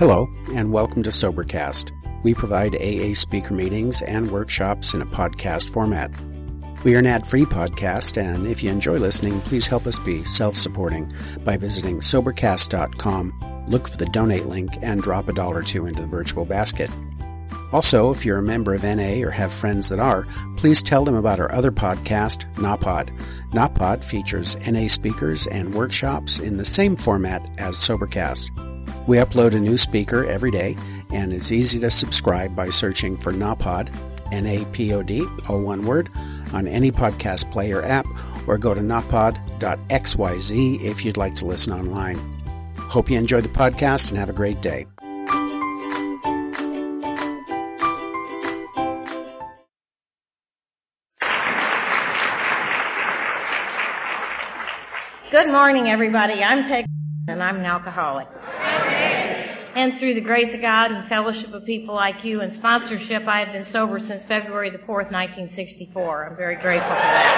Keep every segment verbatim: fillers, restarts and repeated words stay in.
Hello, and welcome to Sobercast. We provide A A speaker meetings and workshops in a podcast format. We are an ad-free podcast, and if you enjoy listening, please help us be self-supporting by visiting Sobercast dot com, look for the donate link, and drop a dollar or two into the virtual basket. Also, if you're a member of N A or have friends that are, please tell them about our other podcast, NAPOD. NAPOD features N A speakers and workshops in the same format as Sobercast. We upload a new speaker every day, and it's easy to subscribe by searching for NAPOD, N A P O D, all one word, on any podcast player app, or go to napod dot x y z if you'd like to listen online. Hope you enjoy the podcast and have a great day. Good morning, everybody. I'm Peg, and I'm an alcoholic. And through the grace of God and fellowship of people like you and sponsorship, I have been sober since February the fourth, nineteen sixty-four. I'm very grateful for that.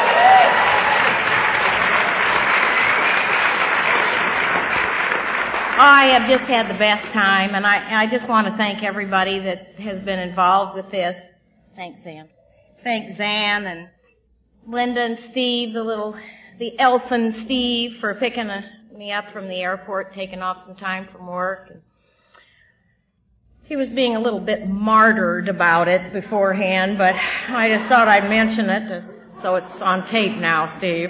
I have just had the best time, and I, I just want to thank everybody that has been involved with this. Thanks, Zan. Thanks, Zan and Linda and Steve, the little, the elfin Steve, for picking a, me up from the airport, taking off some time from work. And he was being a little bit martyred about it beforehand, but I just thought I'd mention it, just, so it's on tape now, Steve.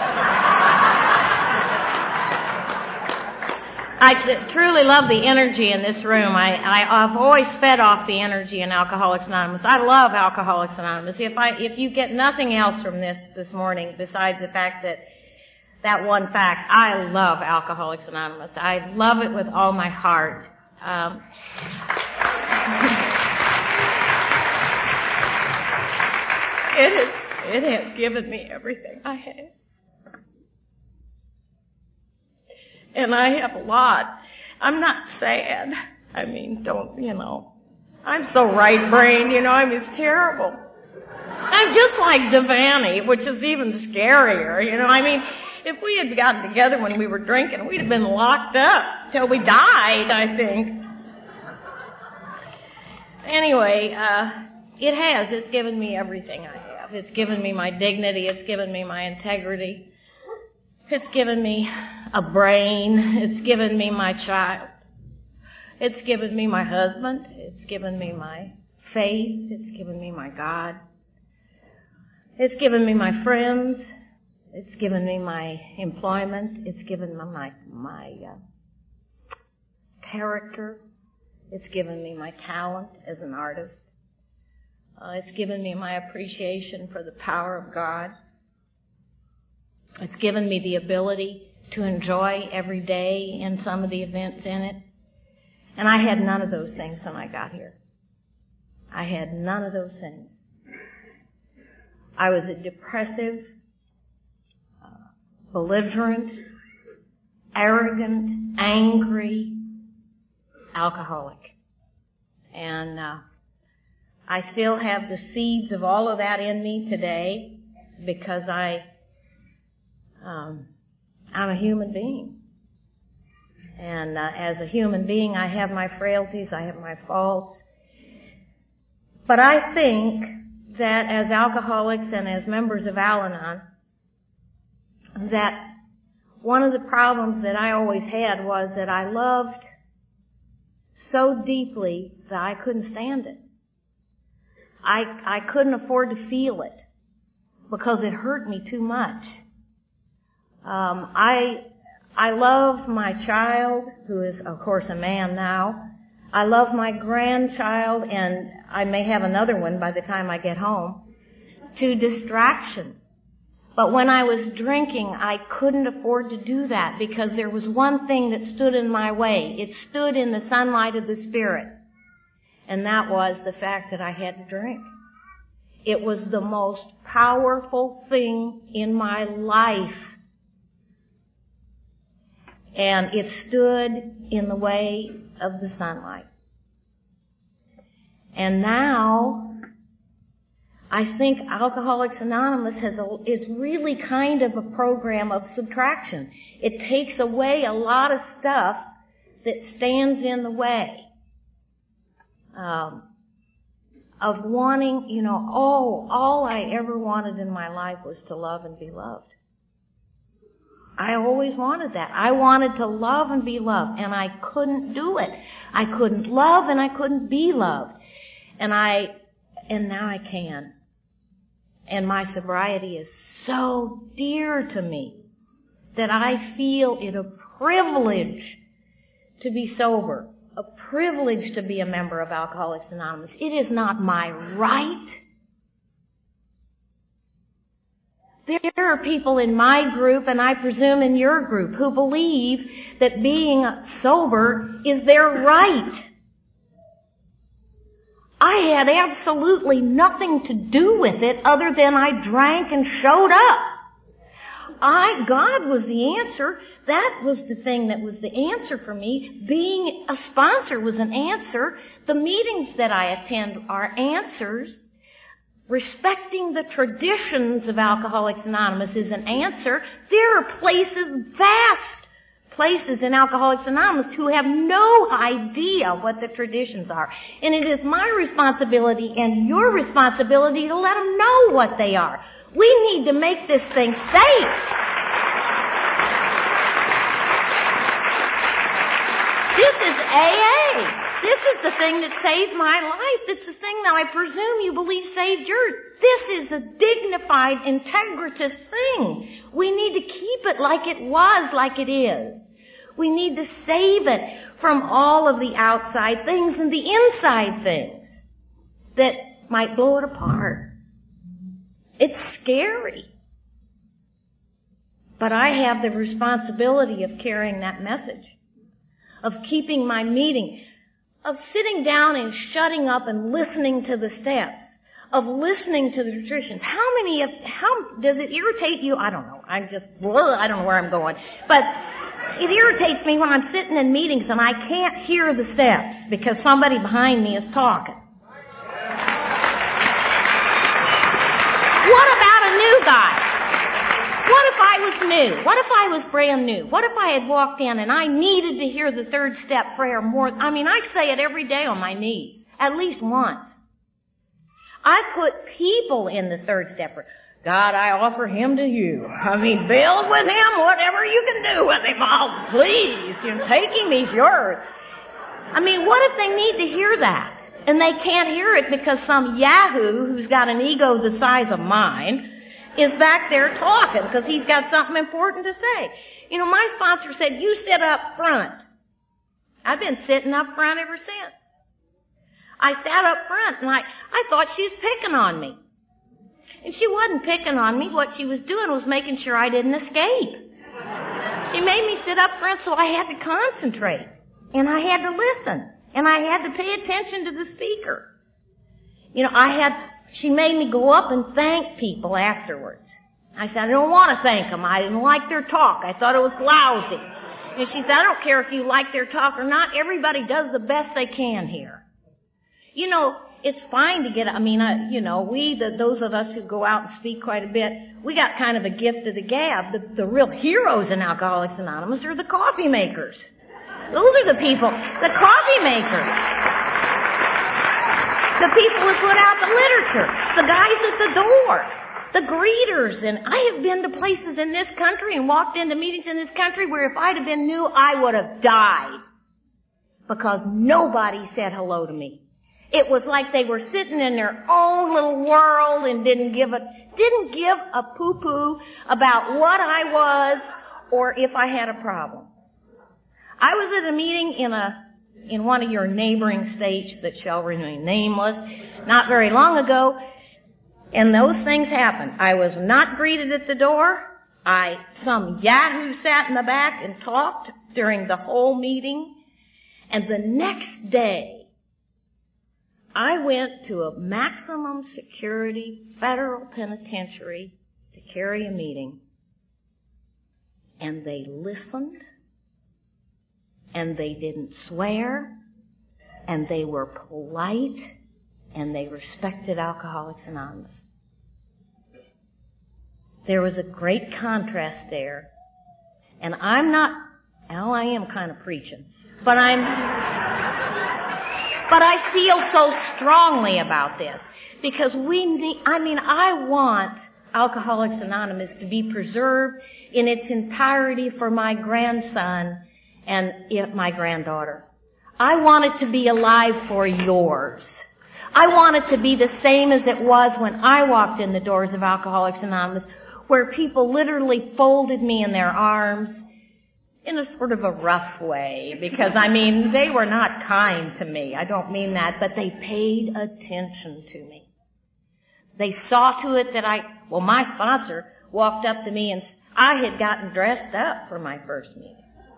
I t- truly love the energy in this room. I, I, I've always fed off the energy in Alcoholics Anonymous. I love Alcoholics Anonymous. If I, if you get nothing else from this this morning besides the fact that, that one fact, I love Alcoholics Anonymous. I love it with all my heart. Um, it has, it has given me everything I have. And I have a lot. I'm not sad. I mean, don't, you know. I'm so right-brained, you know, I mean, it's terrible. I'm just like Devaney, which is even scarier, you know. I mean, if we had gotten together when we were drinking, we'd have been locked up till we died, I think. Anyway, uh, it has. It's given me everything I have. It's given me my dignity. It's given me my integrity. It's given me a brain. It's given me my child. It's given me my husband. It's given me my faith. It's given me my God. It's given me my friends. It's given me my employment. It's given me my, my uh, character. It's given me my talent as an artist. Uh, it's given me my appreciation for the power of God. It's given me the ability to enjoy every day and some of the events in it. And I had none of those things when I got here. I had none of those things. I was a depressive, uh, belligerent, arrogant, angry alcoholic. And uh, I still have the seeds of all of that in me today because I, um, I'm a human being. And uh, as a human being, I have my frailties, I have my faults. But I think that as alcoholics and as members of Al-Anon, that one of the problems that I always had was that I loved so deeply that I couldn't stand it. I, I couldn't afford to feel it because it hurt me too much. Um, I, I love my child, who is, of course, a man now. I love my grandchild, and I may have another one by the time I get home, to distraction. But when I was drinking, I couldn't afford to do that because there was one thing that stood in my way. It stood in the sunlight of the Spirit. And that was the fact that I had to drink. It was the most powerful thing in my life. And it stood in the way of the sunlight. And now, I think Alcoholics Anonymous has a, is really kind of a program of subtraction. It takes away a lot of stuff that stands in the way um, of wanting, you know, oh, all I ever wanted in my life was to love and be loved. I always wanted that. I wanted to love and be loved, and I couldn't do it. I couldn't love and I couldn't be loved. And I, and now I can. And my sobriety is so dear to me that I feel it a privilege to be sober, a privilege to be a member of Alcoholics Anonymous. It is not my right. There are people in my group, and I presume in your group, who believe that being sober is their right. I had absolutely nothing to do with it other than I drank and showed up. I, God was the answer. That was the thing that was the answer for me. Being a sponsor was an answer. The meetings that I attend are answers. Respecting the traditions of Alcoholics Anonymous is an answer. There are places, vast places in Alcoholics Anonymous who have no idea what the traditions are. And it is my responsibility and your responsibility to let them know what they are. We need to make this thing safe. This is A A. This is the thing that saved my life. It's the thing that I presume you believe saved yours. This is a dignified, integritous thing. We need to keep it like it was, like it is. We need to save it from all of the outside things and the inside things that might blow it apart. It's scary. But I have the responsibility of carrying that message, of keeping my meeting, of sitting down and shutting up and listening to the steps, of listening to the traditions. How many of, how, does it irritate you? I don't know. I'm just, I don't know where I'm going. But it irritates me when I'm sitting in meetings and I can't hear the steps because somebody behind me is talking. What about a new guy? What if I was new? What if I was brand new? What if I had walked in and I needed to hear the third step prayer more? I mean, I say it every day on my knees, at least once. I put people in the third step prayer. God, I offer him to you. I mean, build with him whatever you can do with him. Oh, please, you're taking me, yours. I mean, what if they need to hear that? And they can't hear it because some yahoo who's got an ego the size of mine is back there talking because he's got something important to say. You know, my sponsor said, you sit up front. I've been sitting up front ever since. I sat up front and I, I thought she was picking on me. And she wasn't picking on me. What she was doing was making sure I didn't escape. She made me sit up front so I had to concentrate. And I had to listen. And I had to pay attention to the speaker. You know, I had, she made me go up and thank people afterwards. I said, I don't want to thank them. I didn't like their talk. I thought it was lousy. And she said, I don't care if you like their talk or not. Everybody does the best they can here. You know, it's fine to get, I mean, uh, you know, we, the, those of us who go out and speak quite a bit, we got kind of a gift of the gab. The, the real heroes in Alcoholics Anonymous are the coffee makers. Those are the people, the coffee makers. The people who put out the literature. The guys at the door. The greeters. And I have been to places in this country and walked into meetings in this country where if I'd have been new, I would have died. Because nobody said hello to me. It was like they were sitting in their own little world and didn't give a, didn't give a poo-poo about what I was or if I had a problem. I was at a meeting in a, in one of your neighboring states that shall remain nameless not very long ago, and those things happened. I was not greeted at the door. I, some yahoo sat in the back and talked during the whole meeting. And the next day, I went to a maximum security federal penitentiary to carry a meeting. And they listened. And they didn't swear. And they were polite. And they respected Alcoholics Anonymous. There was a great contrast there. And I'm not, well, I am kind of preaching. But I'm, but I feel so strongly about this because we need, I mean, I want Alcoholics Anonymous to be preserved in its entirety for my grandson and my granddaughter. I want it to be alive for yours. I want it to be the same as it was when I walked in the doors of Alcoholics Anonymous, where people literally folded me in their arms in a sort of a rough way, because, I mean, they were not kind to me. I don't mean that, but they paid attention to me. They saw to it that I, well, my sponsor walked up to me and I had gotten dressed up for my first meeting.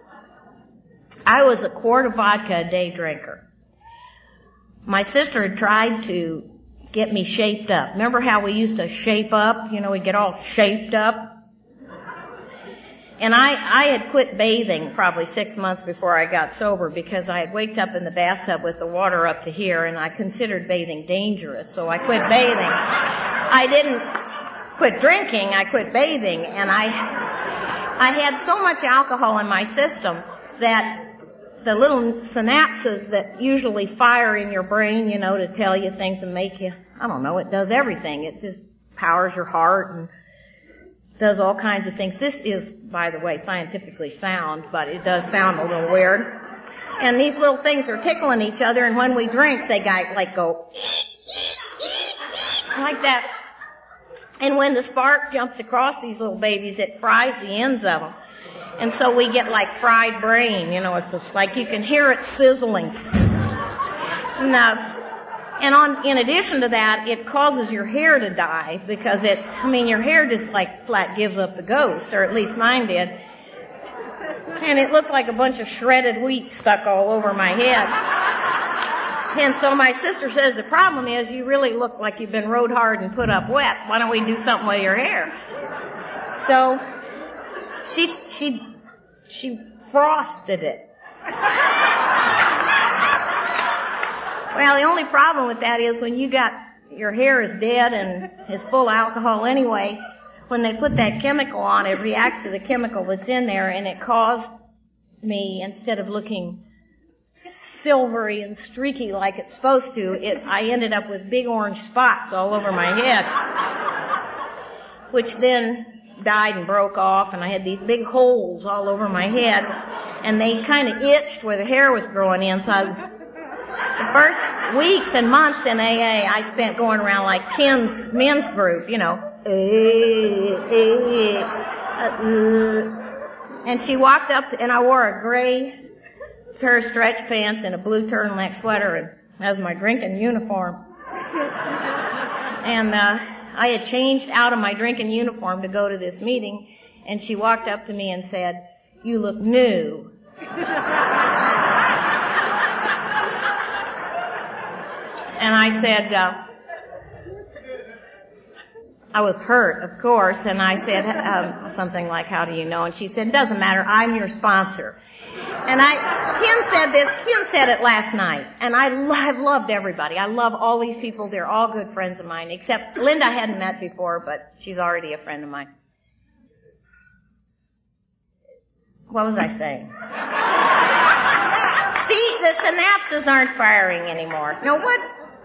I was a quart of vodka a day drinker. My sister had tried to get me shaped up. Remember how we used to shape up? You know, we'd get all shaped up. And I, I had quit bathing probably six months before I got sober because I had waked up in the bathtub with the water up to here and I considered bathing dangerous, so I quit bathing. I didn't quit drinking, I quit bathing, and I, I had so much alcohol in my system that the little synapses that usually fire in your brain, you know, to tell you things and make you, I don't know, it does everything. It just powers your heart and does all kinds of things. This is, by the way, scientifically sound, but it does sound a little weird. And these little things are tickling each other, and when we drink, they got, like go like that. And when the spark jumps across these little babies, it fries the ends of them. And so we get like fried brain, you know, it's just like you can hear it sizzling. And, uh, and on, in addition to that, it causes your hair to die because it's, I mean, your hair just like flat gives up the ghost, or at least mine did. And it looked like a bunch of shredded wheat stuck all over my head. And so my sister says, the problem is you really look like you've been rode hard and put up wet. Why don't we do something with your hair? So she, she, she frosted it. Well, the only problem with that is when you got, your hair is dead and is full of alcohol anyway, when they put that chemical on, it reacts to the chemical that's in there, and it caused me, instead of looking silvery and streaky like it's supposed to, it, I ended up with big orange spots all over my head, which then died and broke off, and I had these big holes all over my head, and they kind of itched where the hair was growing in, so I, the first weeks and months in A A, I spent going around like Ken's men's group, you know. And she walked up to, and I wore a gray pair of stretch pants and a blue turtleneck sweater, and that was my drinking uniform. And uh, I had changed out of my drinking uniform to go to this meeting, and she walked up to me and said, "You look new." And I said, uh, I was hurt, of course, and I said um, something like, "How do you know?" And she said, "Doesn't matter, I'm your sponsor." And I, Kim said this, Kim said it last night, and I lo- I've loved everybody. I love all these people. They're all good friends of mine, except Linda I hadn't met before, but she's already a friend of mine. What was I saying? See, the synapses aren't firing anymore. Now what?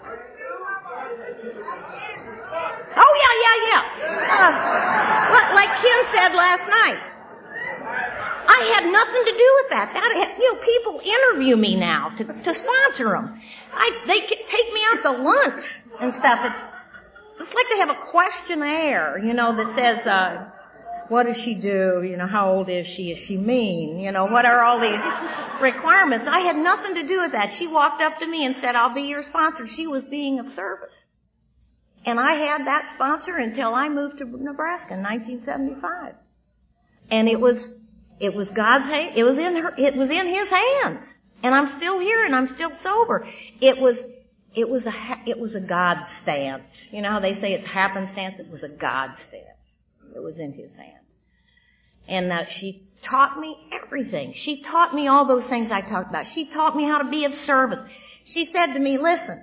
Oh, yeah, yeah, yeah. Uh, like Kim said last night, I had nothing to do with that. That had, you know, people interview me now to, to sponsor them. I, they take me out to lunch and stuff. It, it's like they have a questionnaire, you know, that says, uh, what does she do? You know, how old is she? Is she mean? You know, what are all these requirements? I had nothing to do with that. She walked up to me and said, "I'll be your sponsor." She was being of service. And I had that sponsor until I moved to Nebraska in nineteen seventy-five. And it was, it was God's hand, it was in her, it was in His hands. And I'm still here and I'm still sober. It was, it was a, it was a God stance. You know how they say it's happenstance? It was a God stance. It was in His hands. And uh, she taught me everything. She taught me all those things I talked about. She taught me how to be of service. She said to me, "Listen,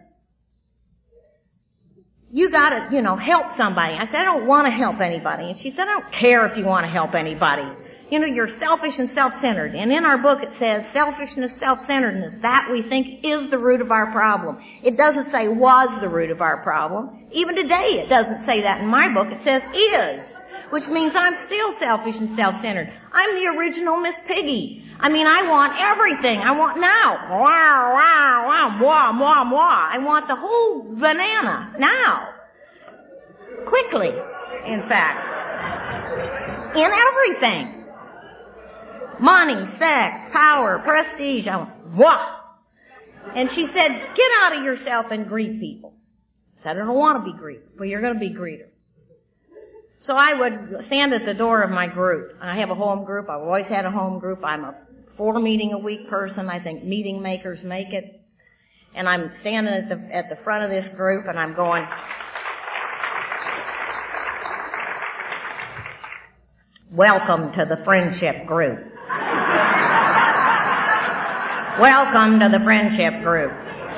you gotta, you know, help somebody." I said, "I don't want to help anybody." And she said, "I don't care if you want to help anybody. you know, you're selfish and self-centered. And in our book it says selfishness, self-centeredness, that we think is the root of our problem. It doesn't say was the root of our problem. Even today it doesn't say that in my book. It says is, which means I'm still selfish and self-centered. I'm the original Miss Piggy. I mean, I want everything. I want now. Wow, wow, wow, moi, moi, moi. I want the whole banana now. Quickly, in fact. In everything. Money, sex, power, prestige. I want what? And she said, get out of yourself and greet people. I said, I don't want to be greeted. Well, you're going to be greeter. So I would stand at the door of my group. I have a home group. I've always had a home group. I'm a four meeting a week person. I think meeting makers make it. And I'm standing at the, at the front of this group and I'm going, welcome to the friendship group. Welcome to the friendship group.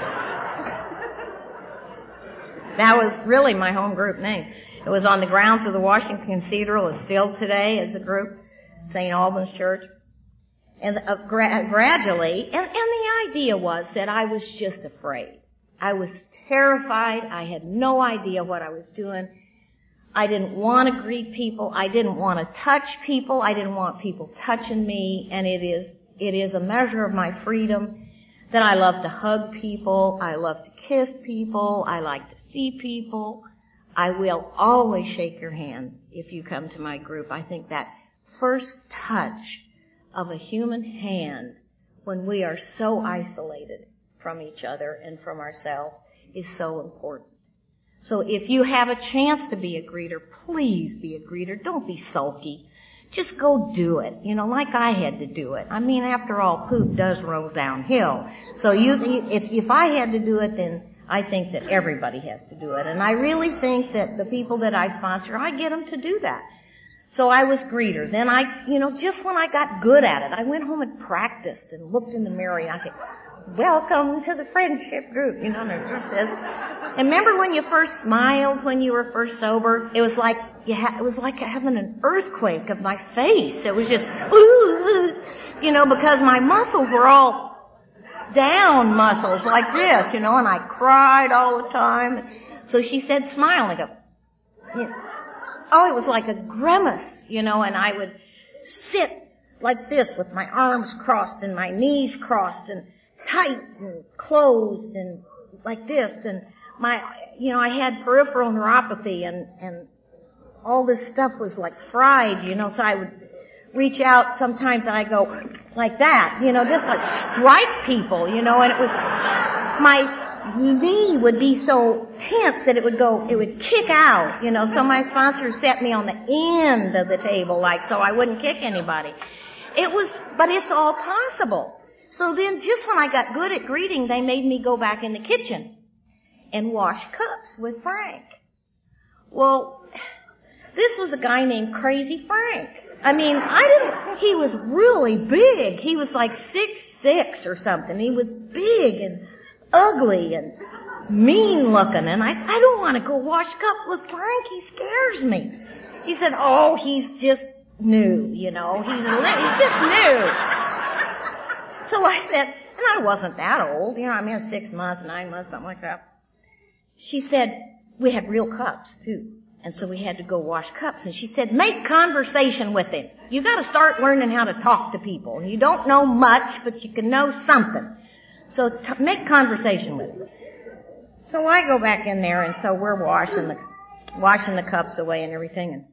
That was really my home group name. It was on the grounds of the Washington Cathedral. It's still today as a group, Saint Albans Church. And uh, gra- gradually, and, and the idea was that I was just afraid. I was terrified. I had no idea what I was doing. I didn't want to greet people. I didn't want to touch people. I didn't want people touching me. And it is, it is a measure of my freedom that I love to hug people. I love to kiss people. I like to see people. I will always shake your hand if you come to my group. I think that first touch of a human hand when we are so isolated from each other and from ourselves is so important. So if you have a chance to be a greeter, please be a greeter. Don't be sulky. Just go do it. You know, like I had to do it. I mean, after all, poop does roll downhill. So you, if, if I had to do it, then I think that everybody has to do it. And I really think that the people that I sponsor, I get them to do that. So I was greeter. Then I, you know, just when I got good at it, I went home and practiced and looked in the mirror and I said, welcome to the friendship group. You know, and it says, and remember when you first smiled when you were first sober? It was like, you ha- it was like having an earthquake of my face. It was just, ooh, you know, because my muscles were all down muscles like this, you know, and I cried all the time. So she said, smile. And I go, you know, oh, it was like a grimace, you know, and I would sit like this with my arms crossed and my knees crossed and tight and closed and like this. And my, you know, I had peripheral neuropathy and, and all this stuff was like fried, you know, so I would reach out sometimes and I go like that, you know, just like strike people, you know, and it was, my knee would be so tense that it would go, it would kick out, you know, so my sponsor set me on the end of the table, like, so I wouldn't kick anybody. It was, but it's all possible. So then just when I got good at greeting, they made me go back in the kitchen and wash cups with Frank. Well, this was a guy named Crazy Frank. I mean, I didn't, he was really big. He was like six six or something. He was big and ugly and mean looking. And I said, I don't want to go wash cups with Frank. He scares me. She said, oh, he's just new, you know. He's, he's just new. So I said, and I wasn't that old, you know, I mean, six months, nine months, something like that. She said, we had real cups, too. And so we had to go wash cups. And she said, make conversation with him. You got to start learning how to talk to people. You don't know much, but you can know something. So t- make conversation with him. So I go back in there, and so we're washing the washing the cups away and everything. And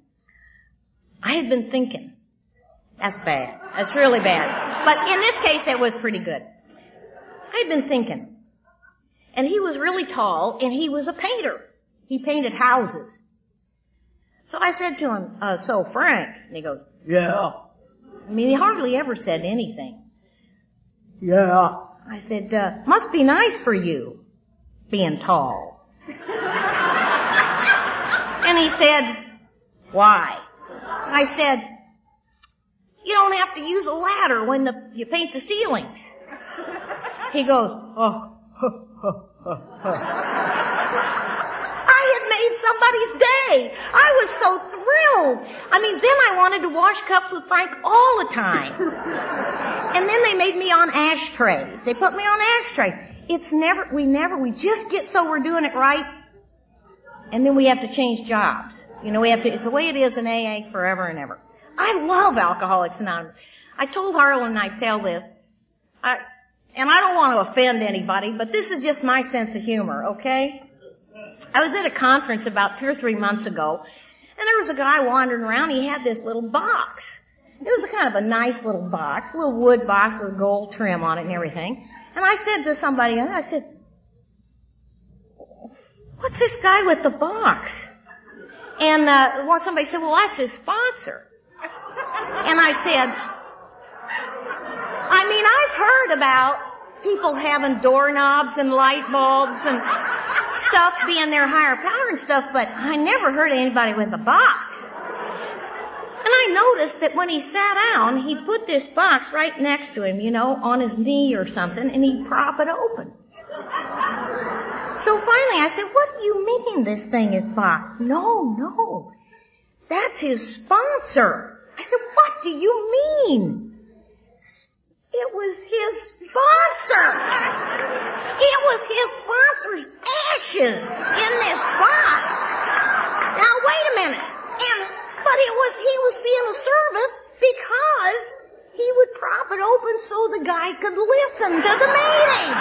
I had been thinking, that's bad. That's really bad. But in this case, it was pretty good. I had been thinking. And he was really tall, and he was a painter. He painted houses. So I said to him, uh, so Frank, and he goes, yeah. I mean, he hardly ever said anything. Yeah. I said, uh, must be nice for you, being tall. And he said, why? I said, you don't have to use a ladder when the, you paint the ceilings. He goes, oh, I had made made somebody's day. I was so thrilled. I mean, then I wanted to wash cups with Frank all the time. And then they made me on ashtrays. They put me on ashtrays. It's never, we never, we just get so we're doing it right, and then we have to change jobs. You know, we have to, it's the way it is in A A forever and ever. I love Alcoholics Anonymous. I told Harlan I'd tell this, I, and I don't want to offend anybody, but this is just my sense of humor, okay? I was at a conference about two or three months ago, and there was a guy wandering around. He had this little box. It was a kind of a nice little box, a little wood box with gold trim on it and everything. And I said to somebody, I said, what's this guy with the box? And uh, well, somebody said, well, that's his sponsor. And I said, I mean, I've heard about people having doorknobs and light bulbs and stuff being their higher power and stuff, but I never heard of anybody with a box. And I noticed that when he sat down, he put this box right next to him, you know, on his knee or something, and he'd prop it open. So finally I said, what do you mean this thing is boxed? No, no, that's his sponsor. I said, what do you mean? It was his sponsor. It was his sponsor's ashes in this box. Now wait a minute. And But it was, he was being a service because he would prop it open so the guy could listen to the meeting.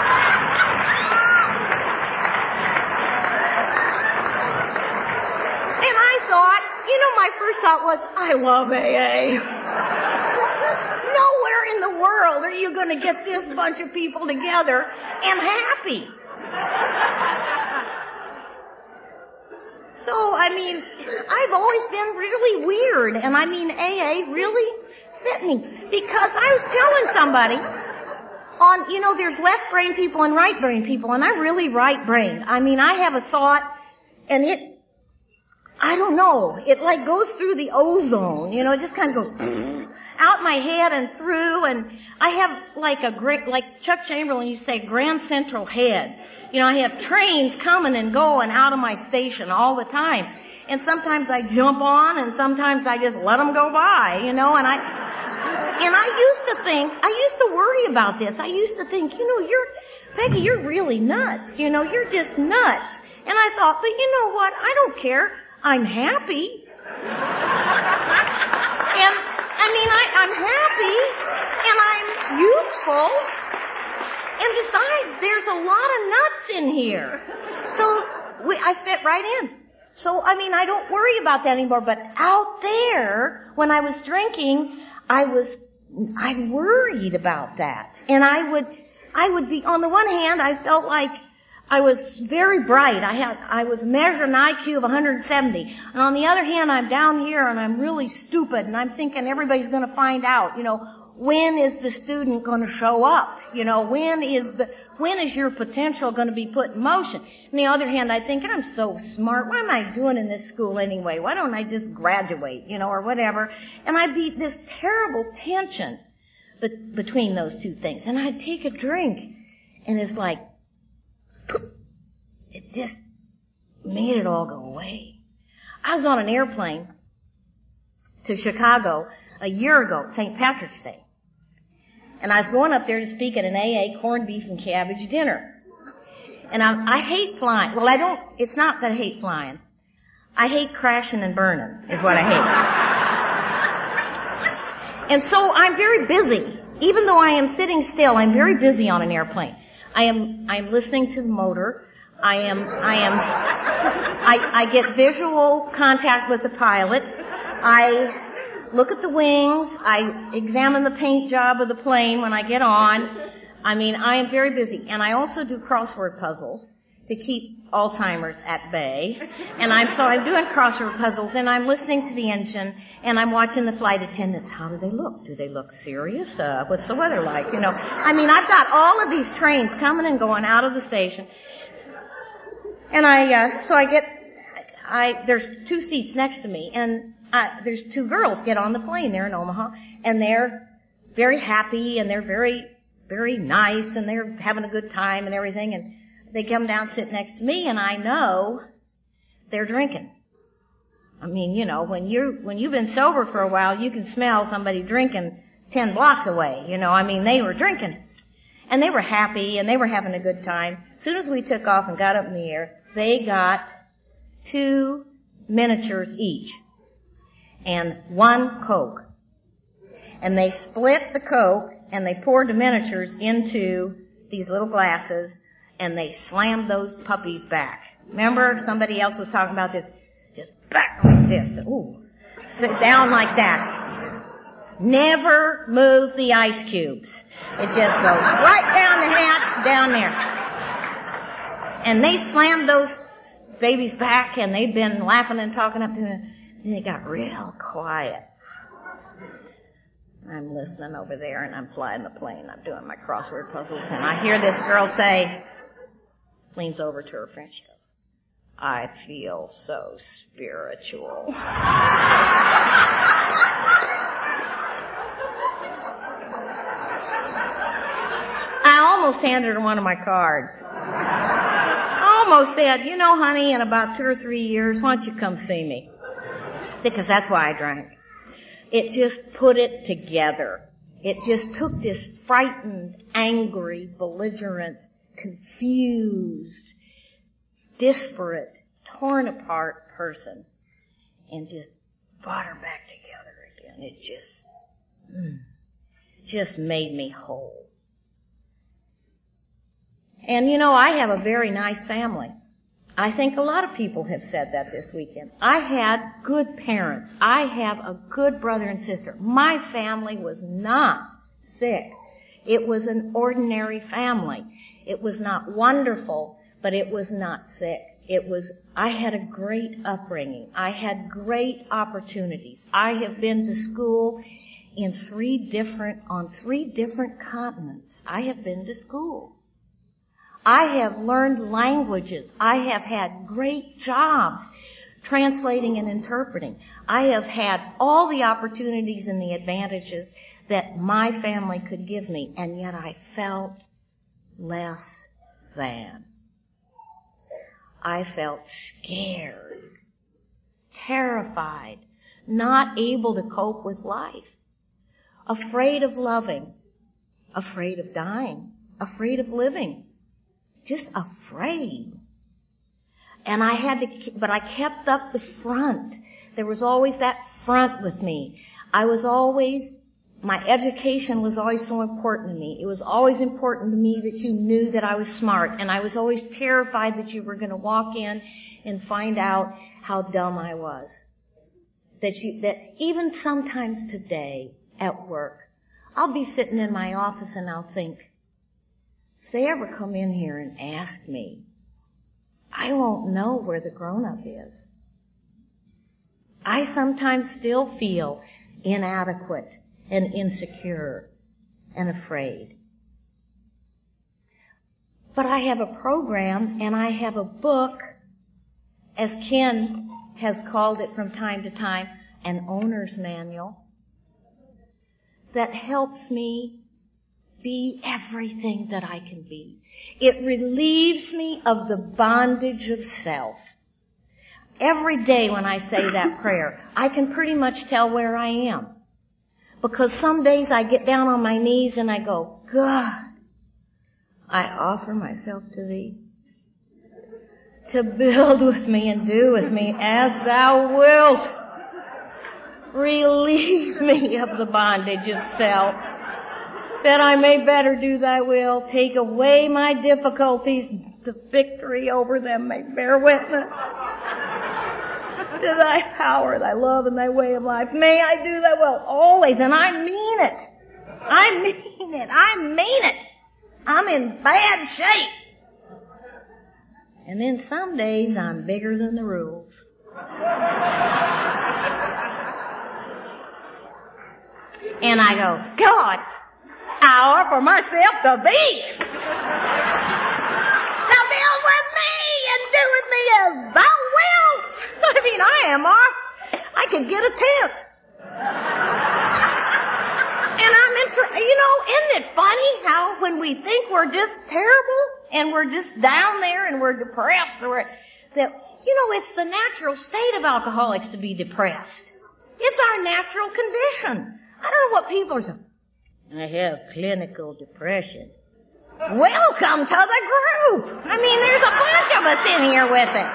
And I thought, you know, my first thought was, I love A A. Nowhere in the world are you going to get this bunch of people together and happy. So, I mean, I've always been really weird, and I mean, A A really fit me, because I was telling somebody on, you know, there's left brain people and right brain people, and I'm really right brained. I mean, I have a thought, and it, I don't know, it like goes through the ozone, you know, it just kind of goes out my head and through, and I have like a great, like Chuck Chamberlain used to say, Grand Central head. You know, I have trains coming and going out of my station all the time. And sometimes I jump on, and sometimes I just let them go by, you know, and I, and I used to think, I used to worry about this. I used to think, you know, you're, Peggy, you're really nuts, you know, you're just nuts. And I thought, but you know what, I don't care. I'm happy. And, I mean, I, I'm happy, and I'm useful. And besides, there's a lot of nuts in here. So we, I fit right in. So, I mean, I don't worry about that anymore. But out there, when I was drinking, I was, I worried about that. And I would, I would be, on the one hand, I felt like I was very bright. I had, I was measured an I Q of one hundred seventy. And on the other hand, I'm down here and I'm really stupid, and I'm thinking everybody's going to find out, you know, when is the student going to show up? You know, when is the, when is your potential going to be put in motion? On the other hand, I think, I'm so smart. What am I doing in this school anyway? Why don't I just graduate, you know, or whatever? And I'd be this terrible tension be- between those two things. And I'd take a drink, and it's like, it just made it all go away. I was on an airplane to Chicago a year ago, Saint Patrick's Day. And I was going up there to speak at an A A corned beef and cabbage dinner. And I, I hate flying. Well, I don't, it's not that I hate flying. I hate crashing and burning is what I hate. And so I'm very busy. Even though I am sitting still, I'm very busy on an airplane. I am, I'm listening to the motor. I am, I am, I, I get visual contact with the pilot. I look at the wings. I examine the paint job of the plane when I get on. I mean, I am very busy. And I also do crossword puzzles to keep Alzheimer's at bay. And I'm, so I'm doing crossword puzzles, and I'm listening to the engine, and I'm watching the flight attendants. How do they look? Do they look serious? Uh, what's the weather like? You know, I mean, I've got all of these trains coming and going out of the station. And I, uh, so I get, I, there's two seats next to me, and I, there's two girls get on the plane. They're in Omaha, and they're very happy, and they're very, very nice, and they're having a good time and everything, and they come down, sit next to me, and I know they're drinking. I mean, you know, when you're, when you've been sober for a while, you can smell somebody drinking ten blocks away. You know, I mean, they were drinking. And they were happy and they were having a good time. As soon as we took off and got up in the air, they got two miniatures each and one Coke. And they split the Coke and they poured the miniatures into these little glasses and they slammed those puppies back. Remember, somebody else was talking about this. Just back like this. Ooh. Sit down like that. Never move the ice cubes. It just goes right down the hatch, down there. And they slammed those babies back and they've been laughing and talking up to them. And they got real quiet. I'm listening over there and I'm flying the plane. I'm doing my crossword puzzles and I hear this girl say, leans over to her friend, she goes, I feel so spiritual. I almost handed her one of my cards. I almost said, you know, honey, in about two or three years, why don't you come see me? Because that's why I drank. It just put it together. It just took this frightened, angry, belligerent, confused, disparate, torn apart person and just brought her back together again. It just, mm, just made me whole. And you know, I have a very nice family. I think a lot of people have said that this weekend. I had good parents. I have a good brother and sister. My family was not sick. It was an ordinary family. It was not wonderful, but it was not sick. It was, I had a great upbringing. I had great opportunities. I have been to school in three different, on three different continents. I have been to school. I have learned languages. I have had great jobs translating and interpreting. I have had all the opportunities and the advantages that my family could give me, and yet I felt less than. I felt scared, terrified, not able to cope with life, afraid of loving, afraid of dying, afraid of living, just afraid. And I had to, but I kept up the front. There was always that front with me. I was always, my education was always so important to me. It was always important to me that you knew that I was smart. And I was always terrified that you were going to walk in and find out how dumb I was. That you, that even sometimes today at work, I'll be sitting in my office and I'll think, if they ever come in here and ask me, I won't know where the grown-up is. I sometimes still feel inadequate and insecure and afraid. But I have a program and I have a book, as Ken has called it from time to time, an owner's manual, that helps me be everything that I can be. It relieves me of the bondage of self. Every day when I say that prayer, I can pretty much tell where I am. Because some days I get down on my knees and I go, God, I offer myself to Thee to build with me and do with me as Thou wilt. Relieve me of the bondage of self, that I may better do Thy will. Take away my difficulties, the victory over them may bear witness to Thy power, Thy love, and Thy way of life. May I do Thy will always, and I mean it. I mean it. I mean it. I'm in bad shape. And then some days I'm bigger than the rules. And I go, God, I offer myself to Thee. Now deal with me and do with me as Thou wilt. I mean, I am off. I could get a tent. And I'm inter- you know, isn't it funny how when we think we're just terrible and we're just down there and we're depressed, or that, you know, it's the natural state of alcoholics to be depressed. It's our natural condition. I don't know what people are saying. I have clinical depression. Welcome to the group. I mean, there's a bunch of us in here with it.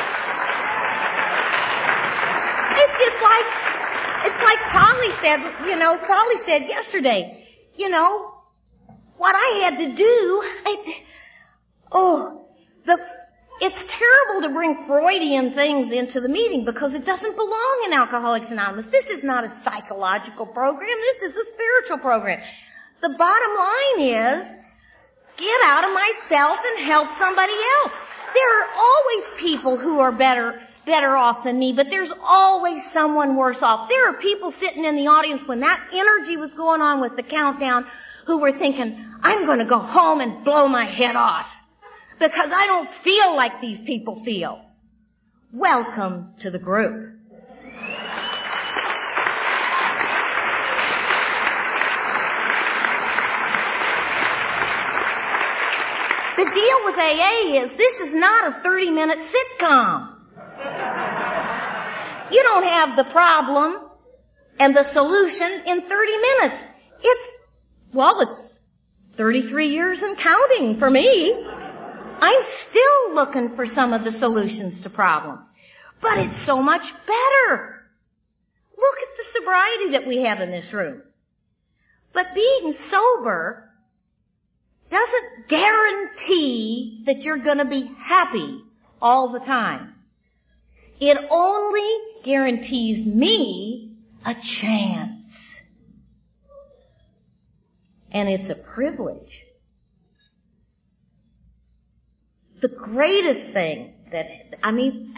It's just like, it's like Polly said, you know, Polly said yesterday, you know, what I had to do, I, oh, the, it's terrible to bring Freudian things into the meeting because it doesn't belong in Alcoholics Anonymous. This is not a psychological program. This is a spiritual program. The bottom line is, get out of myself and help somebody else. There are always people who are better, better off than me, but there's always someone worse off. There are people sitting in the audience when that energy was going on with the countdown who were thinking, I'm going to go home and blow my head off because I don't feel like these people feel. Welcome to the group. The deal with A A is this is not a thirty-minute sitcom. You don't have the problem and the solution in thirty minutes. It's, well, it's thirty-three years and counting for me. I'm still looking for some of the solutions to problems. But it's so much better. Look at the sobriety that we have in this room. But being sober doesn't guarantee that you're going to be happy all the time. It only guarantees me a chance. And it's a privilege. The greatest thing that, I mean,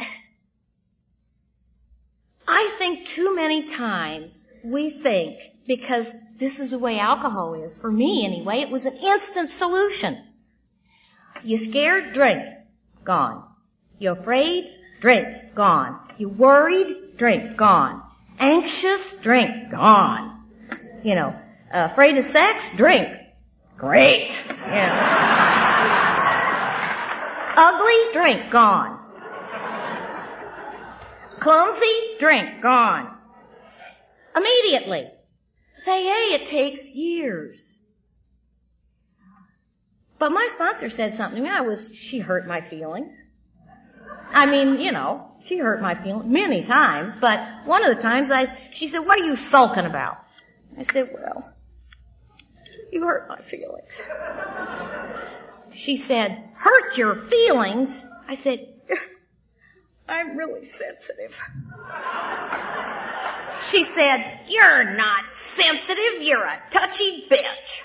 I think too many times we think, because this is the way alcohol is, for me anyway, it was an instant solution. You scared? Drink. Gone. You afraid? Drink. Gone. You worried? Drink. Gone. Anxious? Drink. Gone. You know, uh, afraid of sex? Drink. Great. Yeah. Ugly? Drink. Gone. Clumsy? Drink. Gone. Immediately. With A A, it takes years. But my sponsor said something to me. I was, she hurt my feelings. I mean, you know, she hurt my feelings many times, but one of the times I, she said, what are you sulking about? I said, well, you hurt my feelings. She said, hurt your feelings? I said, I'm really sensitive. She said, you're not sensitive, you're a touchy bitch.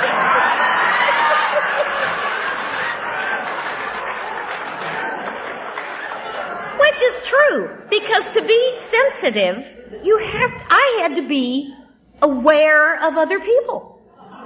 Which is true, because to be sensitive, you have, I had to be aware of other people.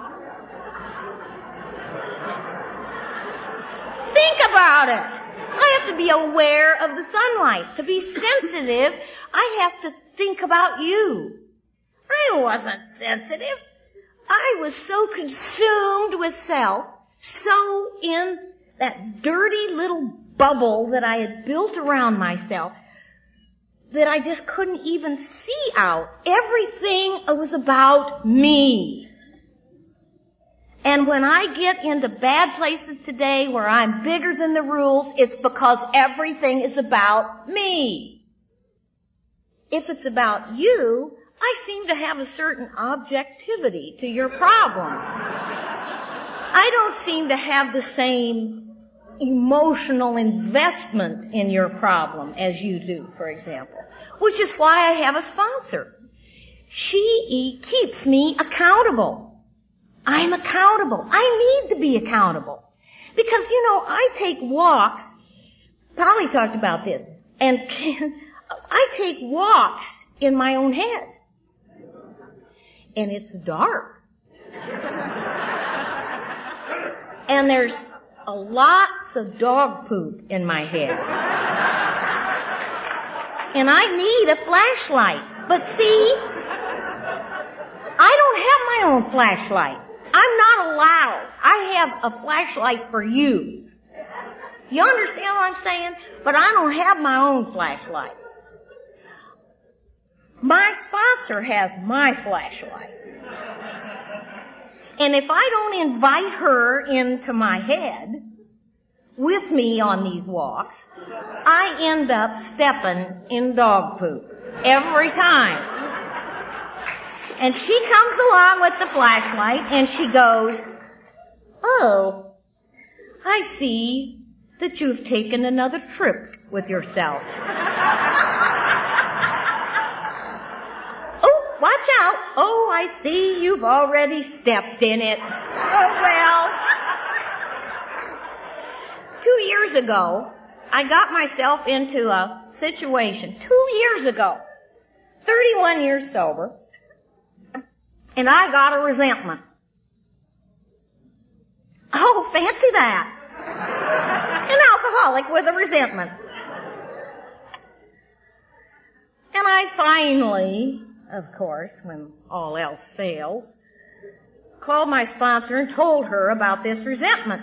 Think about it. I have to be aware of the sunlight. To be sensitive, I have to think about you. I wasn't sensitive. I was so consumed with self, so in that dirty little bubble that I had built around myself, that I just couldn't even see out. Everything was about me. And when I get into bad places today where I'm bigger than the rules, it's because everything is about me. If it's about you, I seem to have a certain objectivity to your problems. I don't seem to have the same emotional investment in your problem as you do, for example, which is why I have a sponsor. She keeps me accountable. I'm accountable. I need to be accountable. Because, you know, I take walks. Polly talked about this. And I take walks in my own head. And it's dark. And there's a lots of dog poop in my head. And I need a flashlight. But see, I don't have my own flashlight. I'm not allowed. I have a flashlight for you. You understand what I'm saying? But I don't have my own flashlight. My sponsor has my flashlight. And if I don't invite her into my head with me on these walks, I end up stepping in dog poop every time. And she comes along with the flashlight and she goes, "Oh, I see that you've taken another trip with yourself." "Oh, watch out. Oh, I see you've already stepped in it." Oh, well. Two years ago, I got myself into a situation, two years ago, thirty-one years sober, and I got a resentment. Oh, fancy that. An alcoholic with a resentment. And I finally, of course, when all else fails, called my sponsor and told her about this resentment.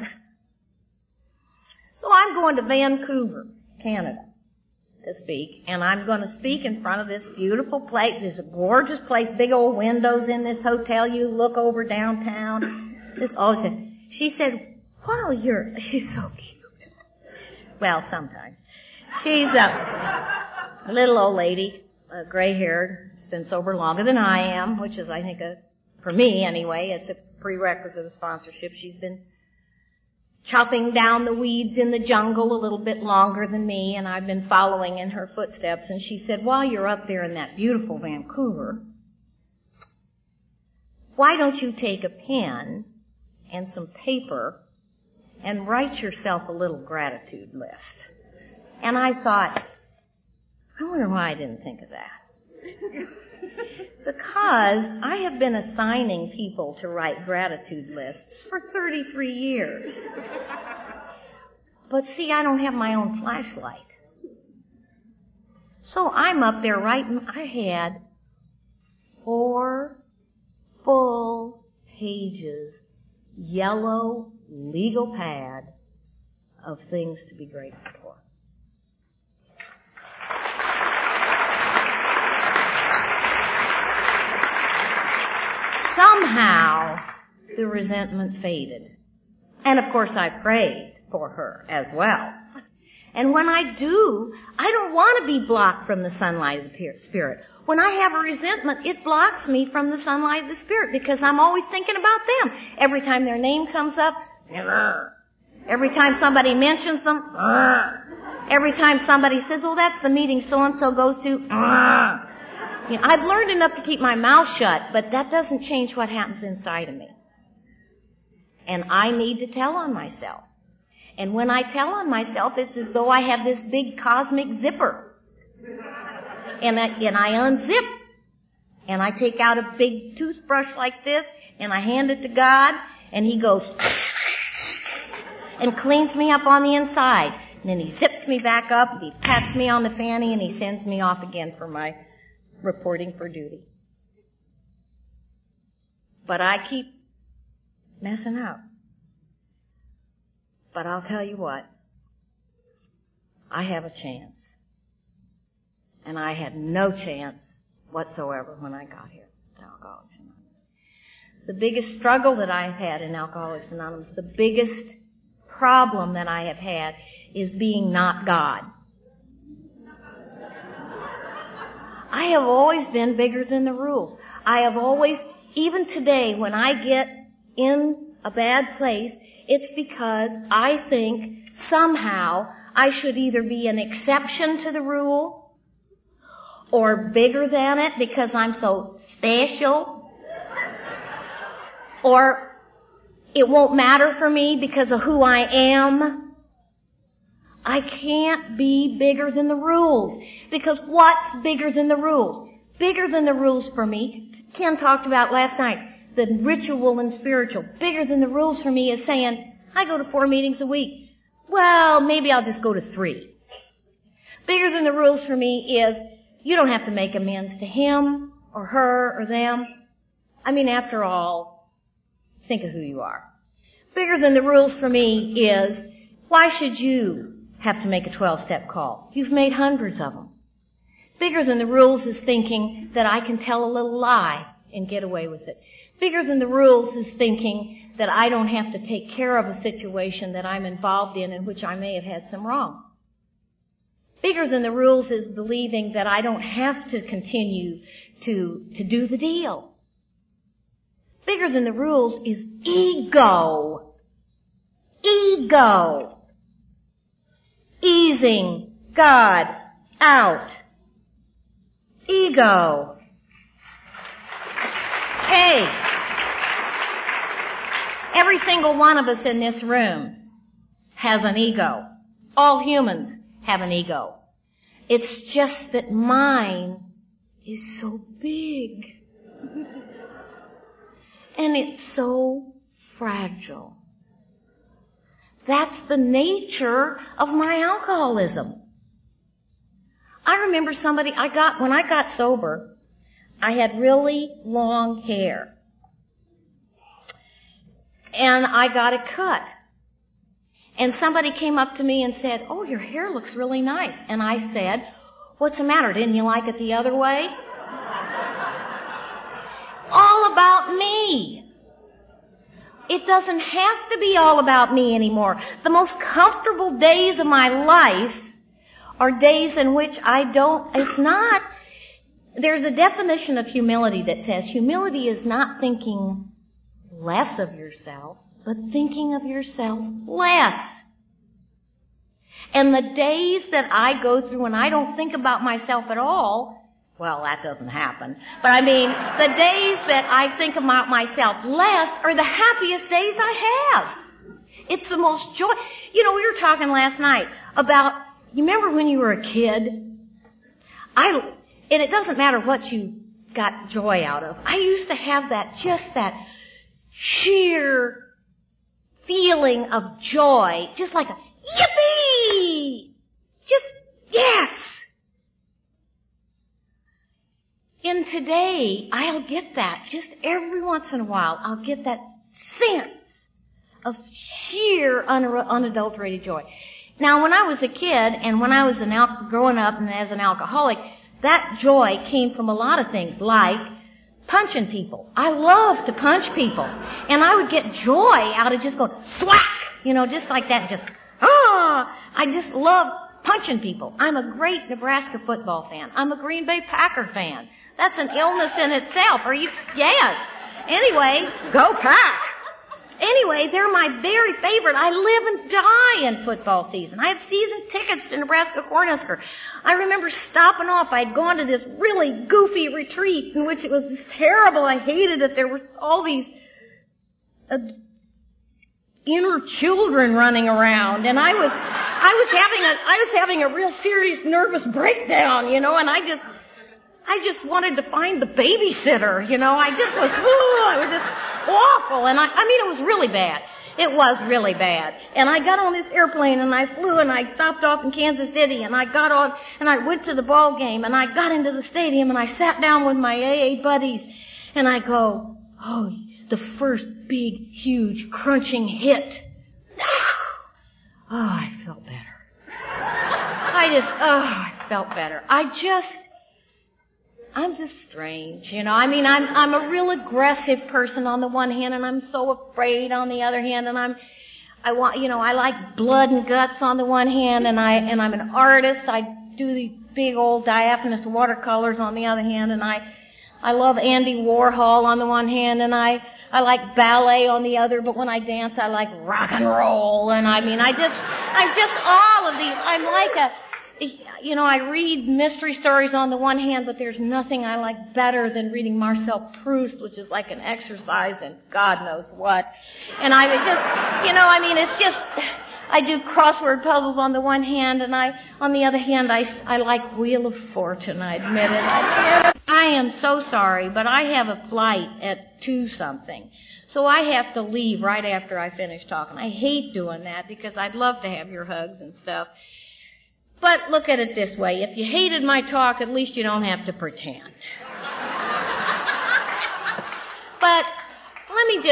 So I'm going to Vancouver, Canada, to speak, and I'm going to speak in front of this beautiful place. There's a gorgeous place, big old windows in this hotel. You look over downtown. This all said. She said, "While you're," she's so cute. Well, sometimes. She's a little old lady, uh, gray-haired. Has been sober longer than I am, which is, I think, a, for me anyway, it's a prerequisite of sponsorship. She's been chopping down the weeds in the jungle a little bit longer than me, and I've been following in her footsteps. And she said, "While you're up there in that beautiful Vancouver, why don't you take a pen and some paper and write yourself a little gratitude list?" And I thought, I wonder why I didn't think of that. Because I have been assigning people to write gratitude lists for thirty-three years. But see, I don't have my own flashlight. So I'm up there writing. I had four full pages, yellow legal pad of things to be grateful for. Somehow, the resentment faded. And of course, I prayed for her as well. And when I do, I don't want to be blocked from the sunlight of the Spirit. When I have a resentment, it blocks me from the sunlight of the Spirit because I'm always thinking about them. Every time their name comes up, every time somebody mentions them, every time somebody says, "Oh, that's the meeting so-and-so goes to," you know, I've learned enough to keep my mouth shut, but that doesn't change what happens inside of me. And I need to tell on myself. And when I tell on myself, it's as though I have this big cosmic zipper. And I, and I unzip. And I take out a big toothbrush like this, and I hand it to God, and He goes and cleans me up on the inside. And then He zips me back up, and He pats me on the fanny, and He sends me off again for my reporting for duty. But I keep messing up. But I'll tell you what, I have a chance. And I had no chance whatsoever when I got here to Alcoholics Anonymous. The biggest struggle that I've had in Alcoholics Anonymous, the biggest problem that I have had is being not God. I have always been bigger than the rules. I have always, even today, when I get in a bad place, it's because I think somehow I should either be an exception to the rule or bigger than it because I'm so special, or it won't matter for me because of who I am. I can't be bigger than the rules. Because what's bigger than the rules? Bigger than the rules for me, Ken talked about last night, the ritual and spiritual. Bigger than the rules for me is saying, I go to four meetings a week. Well, maybe I'll just go to three. Bigger than the rules for me is, you don't have to make amends to him or her or them. I mean, after all, think of who you are. Bigger than the rules for me is, why should you have to make a twelve-step call. You've made hundreds of them. Bigger than the rules is thinking that I can tell a little lie and get away with it. Bigger than the rules is thinking that I don't have to take care of a situation that I'm involved in in which I may have had some wrong. Bigger than the rules is believing that I don't have to continue to, to do the deal. Bigger than the rules is ego. Ego. Easing God out. Ego. Hey, every single one of us in this room has an ego. All humans have an ego. It's just that mine is so big. And it's so fragile. That's the nature of my alcoholism. I remember somebody, I got, when I got sober, I had really long hair. And I got it cut. And somebody came up to me and said, "Oh, your hair looks really nice." And I said, "What's the matter? Didn't you like it the other way?" All about me. It doesn't have to be all about me anymore. The most comfortable days of my life are days in which I don't, it's not, there's a definition of humility that says humility is not thinking less of yourself, but thinking of yourself less. And the days that I go through when I don't think about myself at all, well, that doesn't happen. But I mean, the days that I think about myself less are the happiest days I have. It's the most joy. You know, we were talking last night about, you remember when you were a kid? I, and it doesn't matter what you got joy out of. I used to have that, just that sheer feeling of joy, just like a yippee! Just, yes! And today, I'll get that, just every once in a while, I'll get that sense of sheer unadulterated joy. Now, when I was a kid, and when I was an al- growing up and as an alcoholic, that joy came from a lot of things, like punching people. I love to punch people. And I would get joy out of just going, swack! You know, just like that, just, ah! I just love punching people. I'm a great Nebraska football fan. I'm a Green Bay Packer fan. That's an illness in itself. Are you? Yes. Anyway, go Pack. Anyway, they're my very favorite. I live and die in football season. I have season tickets to Nebraska Cornhusker. I remember stopping off. I'd gone to this really goofy retreat in which it was terrible. I hated it. There were all these uh, inner children running around, and I was, I was having a, I was having a real serious nervous breakdown, you know, and I just, I just wanted to find the babysitter, you know. I just was, ooh, I was just awful. And I, I mean, it was really bad. It was really bad. And I got on this airplane and I flew and I stopped off in Kansas City and I got on and I went to the ball game and I got into the stadium and I sat down with my A A buddies and I go, oh, the first big, huge, crunching hit. Oh, I felt better. I just, oh, I felt better. I just, I'm just strange, you know. I mean, I'm I'm a real aggressive person on the one hand, and I'm so afraid on the other hand, and I'm I want, you know, I like blood and guts on the one hand, and I and I'm an artist. I do the big old diaphanous watercolors on the other hand, and I I love Andy Warhol on the one hand, and I I like ballet on the other, but when I dance, I like rock and roll, and I mean, I just I'm just all of these. I'm like a You know, I read mystery stories on the one hand, but there's nothing I like better than reading Marcel Proust, which is like an exercise in God knows what. And I would just, you know, I mean, it's just, I do crossword puzzles on the one hand, and I, on the other hand, I, I like Wheel of Fortune, I admit it. I, I am so sorry, but I have a flight at two something. So I have to leave right after I finish talking. I hate doing that because I'd love to have your hugs and stuff. But look at it this way. If you hated my talk, at least you don't have to pretend. But let me just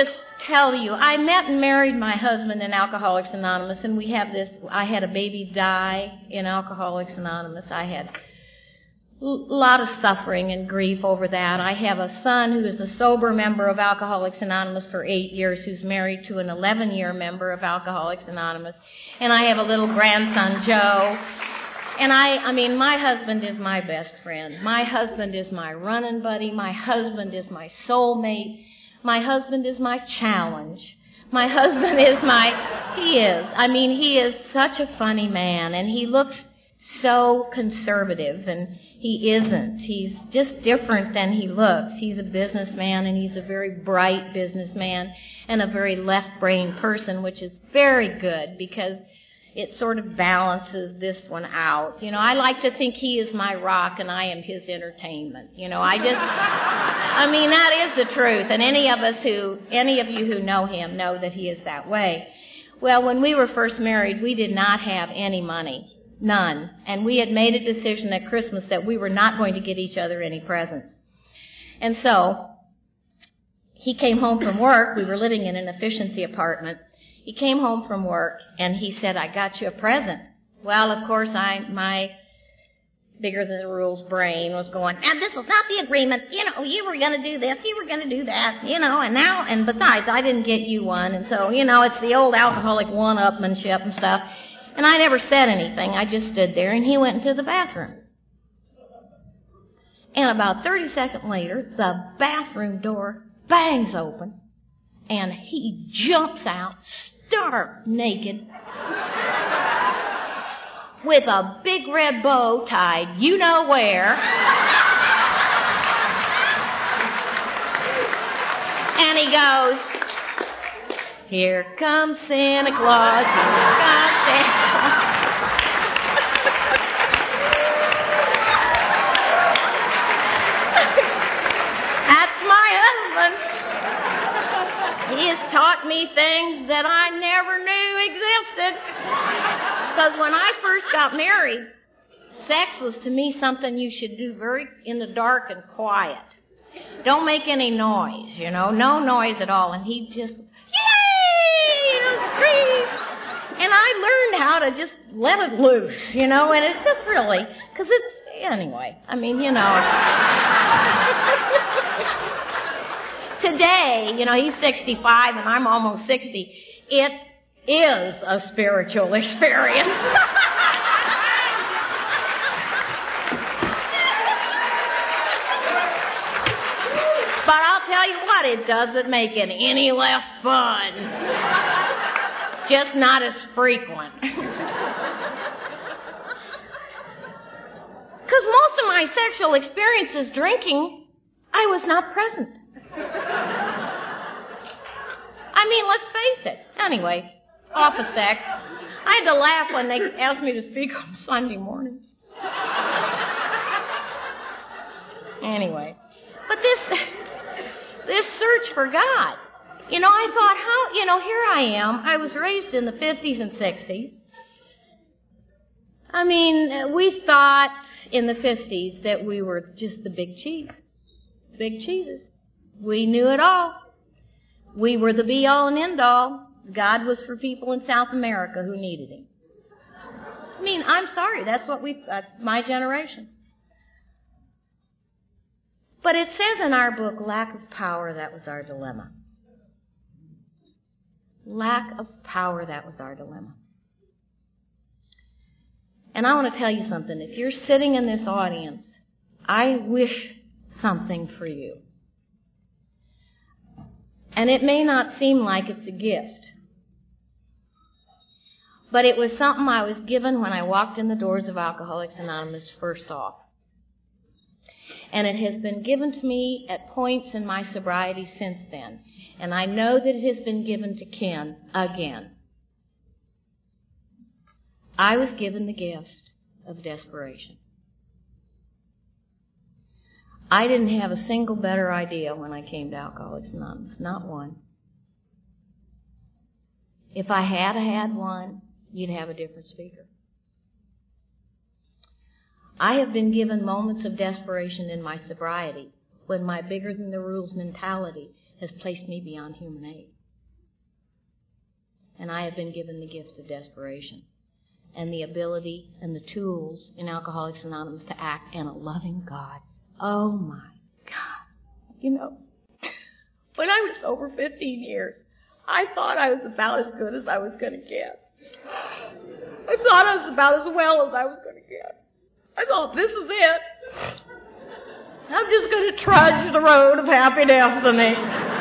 tell you, I met and married my husband in Alcoholics Anonymous, and we have this, I had a baby die in Alcoholics Anonymous. I had a lot of suffering and grief over that. I have a son who is a sober member of Alcoholics Anonymous for eight years, who's married to an eleven-year member of Alcoholics Anonymous. And I have a little grandson, Joe. And I, I mean, my husband is my best friend. My husband is my running buddy. My husband is my soulmate. My husband is my challenge. My husband is my, he is. I mean, he is such a funny man, and he looks so conservative, and he isn't. He's just different than he looks. He's a businessman, and he's a very bright businessman and a very left-brain person, which is very good because it sort of balances this one out. You know, I like to think he is my rock and I am his entertainment. You know, I just, I mean, that is the truth. And any of us who, any of you who know him know that he is that way. Well, when we were first married, we did not have any money. None. And we had made a decision at Christmas that we were not going to get each other any presents. And so, he came home from work. We were living in an efficiency apartment. He came home from work and he said, I got you a present. Well, of course, I, my bigger than the rules brain was going, and this was not the agreement. You know, you were going to do this, you were going to do that, you know, and now, and besides, I didn't get you one. And so, you know, it's the old alcoholic one-upmanship and stuff. And I never said anything. I just stood there and he went into the bathroom. And about thirty seconds later, the bathroom door bangs open and he jumps out stark naked with a big red bow tied you know where. And he goes, here comes Santa Claus, here comes Santa Claus. That's my husband. He has taught me things that I never knew existed. Because when I first got married, sex was to me something you should do very in the dark and quiet. Don't make any noise, you know, no noise at all. And he just, yay, you know, scream. And I learned how to just let it loose, you know, and it's just really, because it's, anyway, I mean, you know. Today, you know, he's sixty-five and I'm almost sixty. It is a spiritual experience. But I'll tell you what, it doesn't make it any less fun. Just not as frequent. Because most of my sexual experiences drinking, I was not present. I mean, let's face it. Anyway, off of sex. I had to laugh when they asked me to speak on Sunday morning. Anyway. But this, this search for God. You know, I thought, how, you know, here I am. I was raised in the fifties and sixties. I mean, we thought in the fifties that we were just the big cheese. Big cheeses. We knew it all. We were the be-all and end-all. God was for people in South America who needed him. I mean, I'm sorry. That's what we, that's my generation. But it says in our book, lack of power, that was our dilemma. Lack of power, that was our dilemma. And I want to tell you something. If you're sitting in this audience, I wish something for you. And it may not seem like it's a gift. But it was something I was given when I walked in the doors of Alcoholics Anonymous first off. And it has been given to me at points in my sobriety since then. And I know that it has been given to Ken again. I was given the gift of desperation. I didn't have a single better idea when I came to Alcoholics Anonymous. Not one. If I had had one, you'd have a different speaker. I have been given moments of desperation in my sobriety when my bigger-than-the-rules mentality has placed me beyond human aid. And I have been given the gift of desperation and the ability and the tools in Alcoholics Anonymous to act in a loving God. Oh, my God. You know, when I was sober fifteen years, I thought I was about as good as I was going to get. I thought I was about as well as I was going to get. I thought, this is it. I'm just going to trudge the road of happy destiny.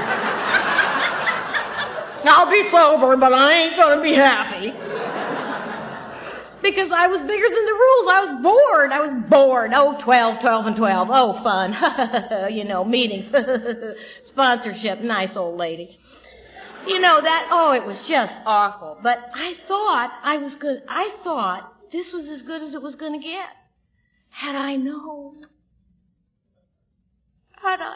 I'll be sober, but I ain't going to be happy. Because I was bigger than the rules. I was bored. I was bored. Oh, twelve, twelve, and twelve. Oh, fun. You know, meetings. Sponsorship. Nice old lady. You know, that, oh, it was just awful. But I thought I was good. I thought this was as good as it was going to get. Had I known. Had I.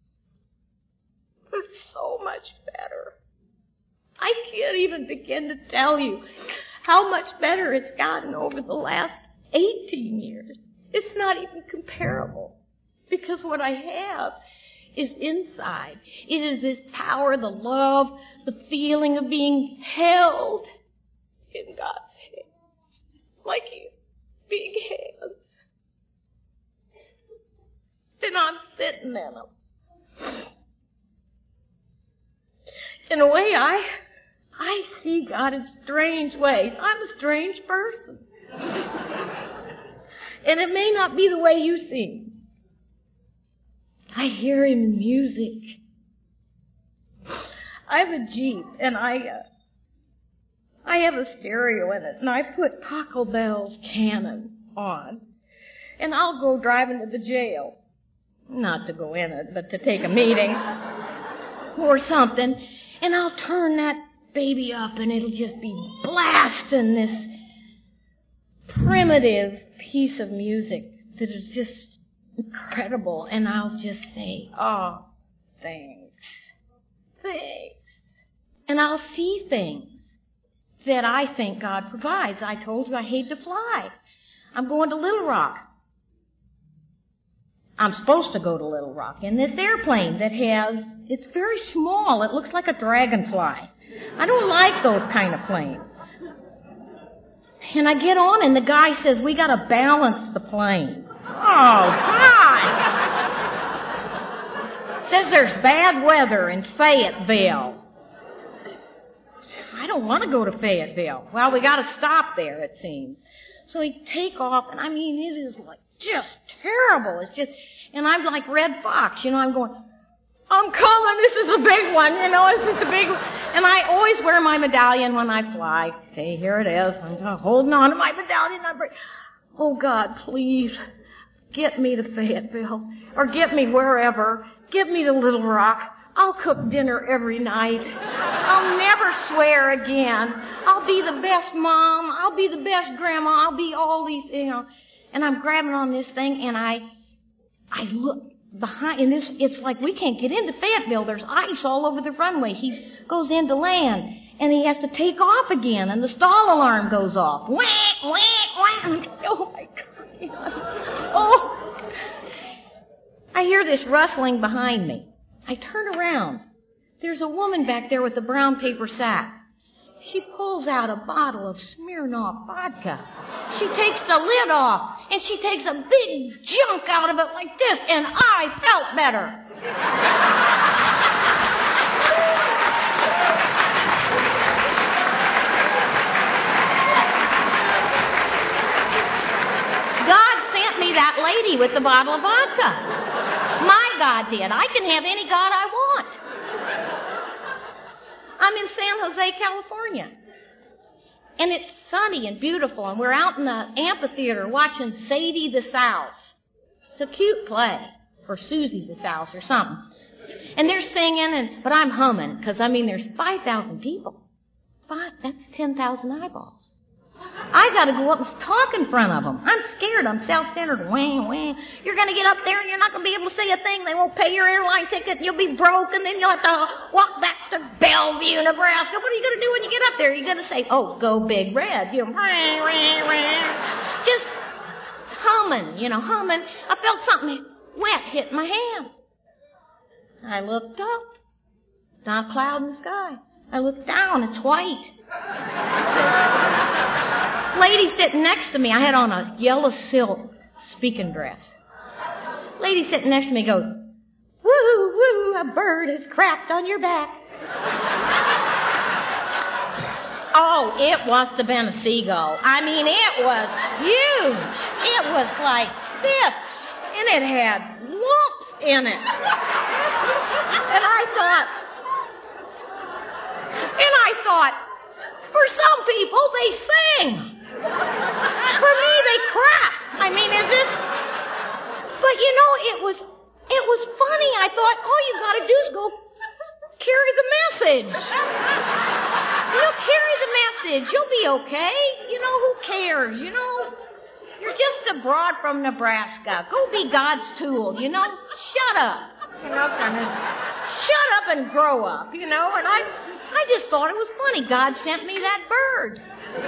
It was so much better. I can't even begin to tell you how much better it's gotten over the last eighteen years. It's not even comparable. Because what I have is inside. It is this power, the love, the feeling of being held in God's hands. Like big hands. And I'm sitting in them. In a way, I, I see God in strange ways. I'm a strange person. And it may not be the way you see him. I hear him in music. I have a Jeep, and I, uh, I have a stereo in it, and I put Taco Bell's Cannon on. And I'll go driving to the jail. Not to go in it, but to take a meeting or something. And I'll turn that baby up and it'll just be blasting this primitive piece of music that is just incredible. And I'll just say, oh, thanks. Thanks. And I'll see things that I think God provides. I told you I hate to fly. I'm going to Little Rock. I'm supposed to go to Little Rock in this airplane that has, it's very small. It looks like a dragonfly. I don't like those kind of planes. And I get on and the guy says, we got to balance the plane. Oh, God. Says there's bad weather in Fayetteville. I don't want to go to Fayetteville. Well, we got to stop there, it seems. So we take off, and I mean, it is like just terrible. It's just, and I'm like Red Fox, you know, I'm going, I'm coming, this is a big one, you know, this is the big one. And I always wear my medallion when I fly. Okay, here it is. I'm holding on to my medallion. I'm break- oh, God, please, get me to Fayetteville, or get me wherever. Get me to Little Rock. I'll cook dinner every night. I'll never swear again. I'll be the best mom. I'll be the best grandma. I'll be all these, you know. And I'm grabbing on this thing, and I, I look behind, and this, it's like we can't get into Fayetteville. There's ice all over the runway. He goes into land, and he has to take off again, and the stall alarm goes off. Wah, wah, wah. Oh, my God. Oh. I hear this rustling behind me. I turn around. There's a woman back there with a brown paper sack. She pulls out a bottle of Smirnoff vodka. She takes the lid off, and she takes a big chunk out of it like this, and I felt better. God sent me that lady with the bottle of vodka. My God did. I can have any God I want. I'm in San Jose, California. And it's sunny and beautiful, and we're out in the amphitheater watching Sadie the South. It's a cute play. Or Susie the South or something. And they're singing, and but I'm humming, because, I mean, there's five thousand people. Five, that's ten thousand eyeballs. I got to go up and talk in front of them. I'm scared. I'm self-centered. Wah, wah. You're going to get up there and you're not going to be able to say a thing. They won't pay your airline ticket. And you'll be broke, and then you'll have to walk back to Bellevue, Nebraska. What are you going to do when you get up there? You're going to say, "Oh, go Big Red." You know, rah, rah, rah. Just humming, you know, humming. I felt something wet hit my hand. I looked up. Not a cloud in the sky. I look down, it's white. Lady sitting next to me, I had on a yellow silk speaking dress. Lady sitting next to me goes, woo, woo, a bird has crapped on your back. Oh, it must have been a seagull. I mean, it was huge. It was like this. And it had lumps in it. And I thought, and I thought, for some people, they sing. For me, they crap. I mean, is this... But, you know, it was, it was funny. I thought, all you gotta do is go carry the message. You know, carry the message. You'll be okay. You know, who cares? You know, you're just a broad from Nebraska. Go be God's tool, you know. Shut up. You know, kind of, shut up and grow up, you know. And I, I just thought it was funny. God sent me that bird.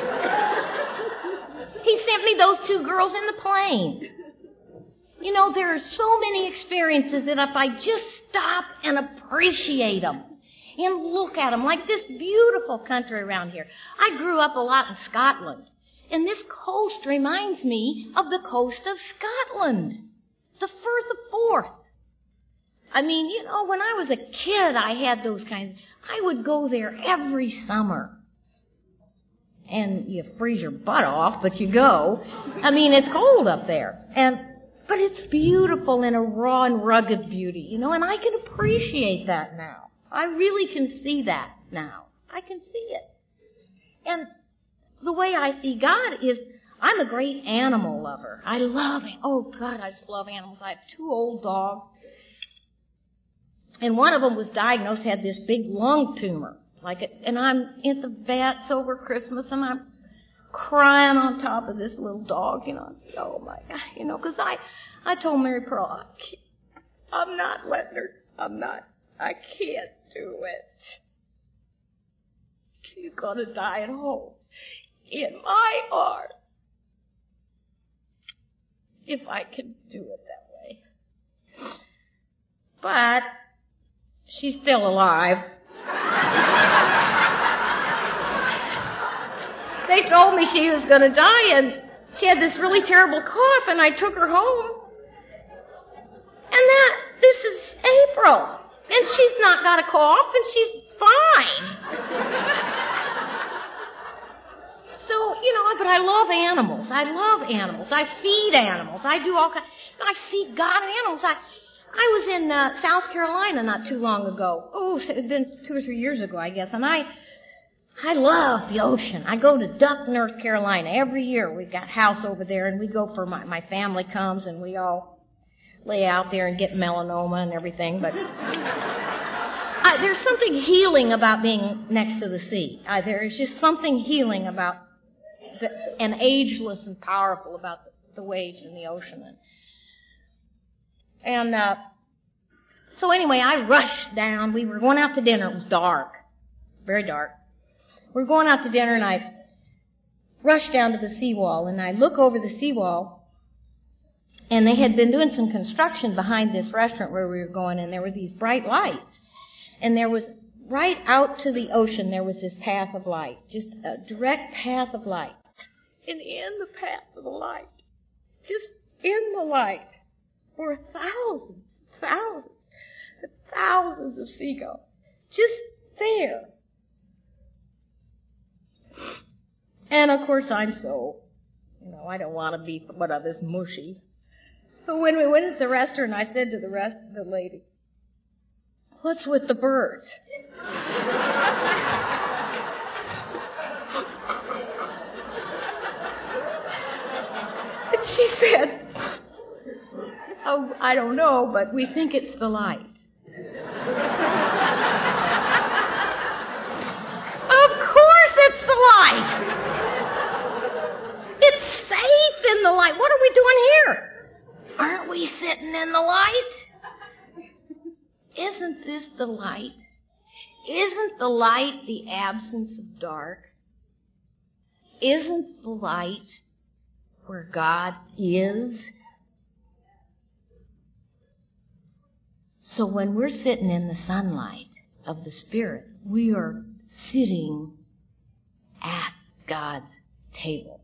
He sent me those two girls in the plane. You know, there are so many experiences that if I just stop and appreciate them and look at them, like this beautiful country around here. I grew up a lot in Scotland, and this coast reminds me of the coast of Scotland, the Firth of Forth. I mean, you know, when I was a kid, I had those kinds. I would go there every summer. And you freeze your butt off, but you go. I mean, it's cold up there. And, but it's beautiful in a raw and rugged beauty, you know, and I can appreciate that now. I really can see that now. I can see it. And the way I see God is, I'm a great animal lover. I love it. Oh, God, I just love animals. I have two old dogs. And one of them was diagnosed, had this big lung tumor. Like it, and I'm in the vets over Christmas, and I'm crying on top of this little dog, you know. Oh my God, you know, because I, I told Mary Pearl, I can't, I'm not letting her, I'm not, I can't do it. She's gonna die at home in my arms if I can do it that way. But she's still alive. They told me she was going to die, and she had this really terrible cough, and I took her home. And that, this is April, and she's not got a cough, and she's fine. So, you know, but I love animals. I love animals. I feed animals. I do all kinds. I see God in animals. I, I was in uh, South Carolina not too long ago. Oh, it had been two or three years ago, I guess, and I... I love the ocean. I go to Duck, North Carolina. Every year we've got a house over there, and we go for my, my family comes, and we all lay out there and get melanoma and everything. But I, there's something healing about being next to the sea. I, there is just something healing about the, and ageless and powerful about the, the waves in the ocean. And, and uh, so anyway, I rushed down. We were going out to dinner. It was dark, very dark. We're going out to dinner, and I rush down to the seawall, and I look over the seawall, and they had been doing some construction behind this restaurant where we were going, and there were these bright lights. And there was, right out to the ocean, there was this path of light, just a direct path of light. And in the path of the light, just in the light, were thousands, thousands, thousands of seagulls, just there. And of course I'm so, you know, I don't want to be what of this mushy. So when we went to the restaurant, I said to the rest of the lady, "What's with the birds?" And she said, "Oh, I don't know, but we think it's the light." Of course it's the light. It's safe in the light. What are we doing here? Aren't we sitting in the light? Isn't this the light? Isn't the light the absence of dark? Isn't the light where God is? So when we're sitting in the sunlight of the Spirit, we are sitting at God's table.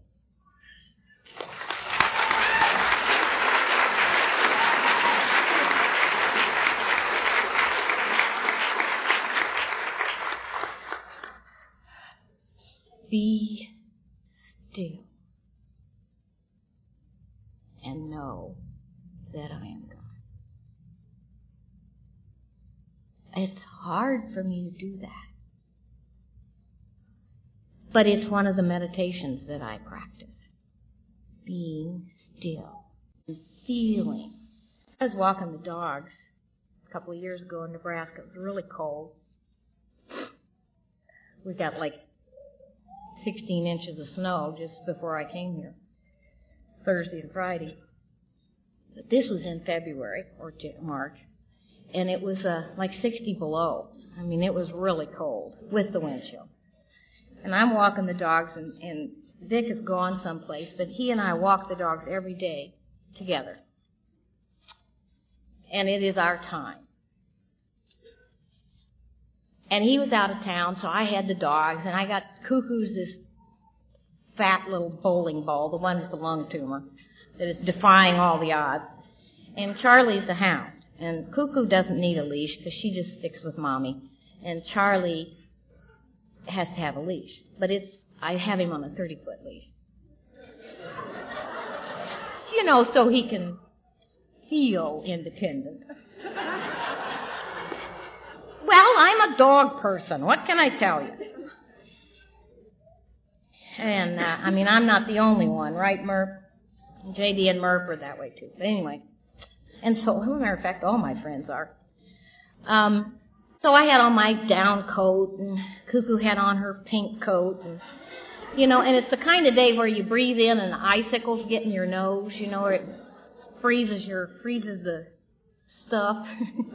Be still and know that I am God. It's hard for me to do that. But it's one of the meditations that I practice. Being still and feeling. I was walking the dogs a couple of years ago in Nebraska. It was really cold. We got like sixteen inches of snow just before I came here, Thursday and Friday. But this was in February or March, and it was uh, like sixty below. I mean, it was really cold with the wind chill. And I'm walking the dogs, and, and Dick is gone someplace, but he and I walk the dogs every day together. And it is our time. And he was out of town, so I had the dogs, and I got Cuckoo's this fat little bowling ball, the one with the lung tumor, that is defying all the odds. And Charlie's the hound. And Cuckoo doesn't need a leash because she just sticks with Mommy. And Charlie has to have a leash. But it's, I have him on a thirty-foot leash. You know, so he can feel independent. Well, I'm a dog person. What can I tell you? And, uh, I mean, I'm not the only one, right, Murph? J D and Murph are that way, too. But anyway. And so, as a matter of fact, all my friends are. Um, so I had on my down coat, and Cuckoo had on her pink coat, and, you know, and it's the kind of day where you breathe in and icicles get in your nose, you know, where it freezes your, freezes the stuff.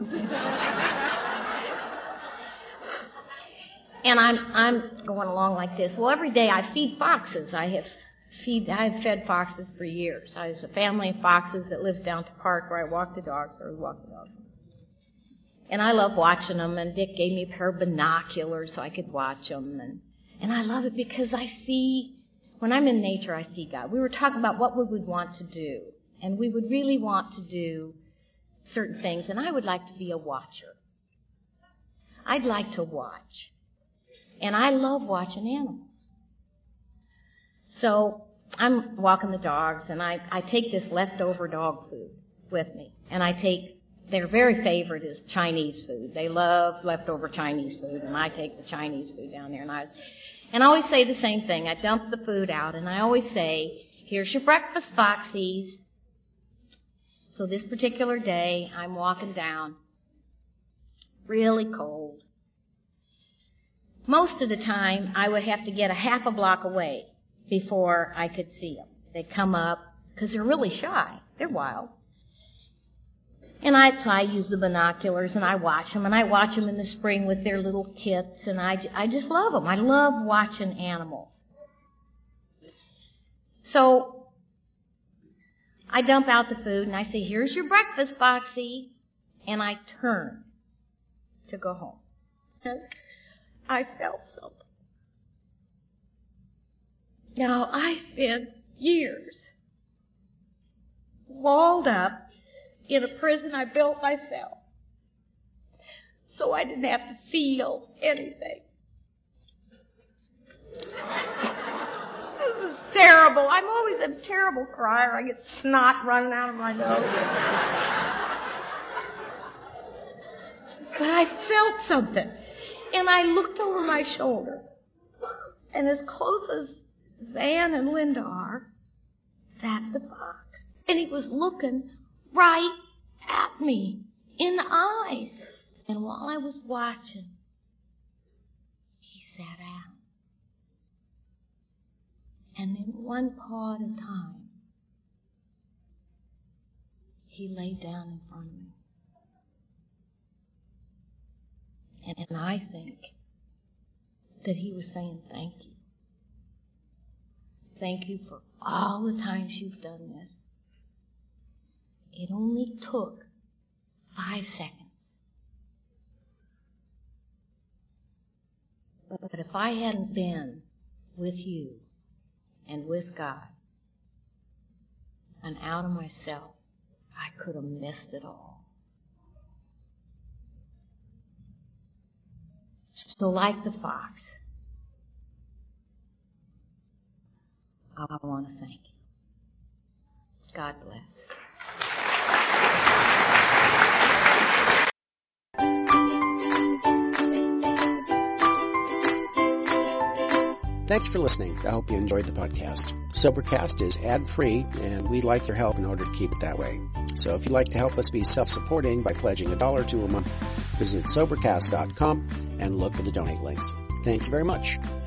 And I'm I'm going along like this. Well, every day I feed foxes. I have feed I've fed foxes for years. I was a family of foxes that lives down to Park where I walk the dogs, or walk the dogs. And I love watching them. And Dick gave me a pair of binoculars so I could watch them. And and I love it because I see, when I'm in nature, I see God. We were talking about what we would want to do, and we would really want to do certain things. And I would like to be a watcher. I'd like to watch. And I love watching animals. So I'm walking the dogs, and I, I take this leftover dog food with me. And I take, their very favorite is Chinese food. They love leftover Chinese food, and I take the Chinese food down there. And I, was, and I always say the same thing. I dump the food out, and I always say, here's your breakfast, Foxies. So this particular day, I'm walking down, really cold. Most of the time, I would have to get a half a block away before I could see them. They come up, because they're really shy. They're wild. And I, so I use the binoculars, and I watch them, and I watch them in the spring with their little kits, and I, I just love them. I love watching animals. So I dump out the food, and I say, here's your breakfast, Foxy. And I turn to go home. I felt something. Now, I spent years walled up in a prison I built myself, so I didn't have to feel anything. This is terrible. I'm always a terrible crier. I get snot running out of my nose. But I felt something. And I looked over my shoulder, and as close as Zan and Linda are, sat the fox. And he was looking right at me in the eyes. And while I was watching, he sat down. And in one paw at a time, he lay down in front of me. And I think that he was saying thank you. Thank you for all the times you've done this. It only took five seconds. But if I hadn't been with you and with God and out of myself, I could have missed it all. So like the fox, I want to thank you. God bless. Thanks for listening. I hope you enjoyed the podcast. Sobercast is ad-free, and we'd like your help in order to keep it that way. So if you'd like to help us be self-supporting by pledging a dollar to a month, visit Sobercast dot com and look for the donate links. Thank you very much.